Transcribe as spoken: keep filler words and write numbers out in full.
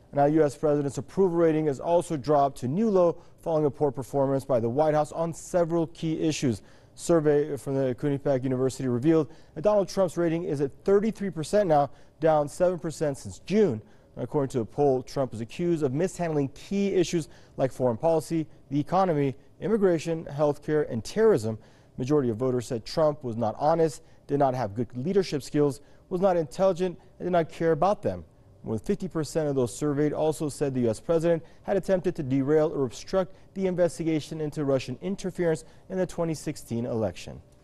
Now, U S President's approval rating has also dropped to new low following a poor performance by the White House on several key issues. Survey from the Quinnipiac University revealed that Donald Trump's rating is at thirty-three percent now, down seven percent since June. According to a poll, Trump is accused of mishandling key issues like foreign policy, the economy, immigration, health care, and terrorism. Majority of voters said Trump was not honest, did not have good leadership skills, was not intelligent, and did not care about them. More than fifty percent of those surveyed also said the U S president had attempted to derail or obstruct the investigation into Russian interference in the twenty sixteen election.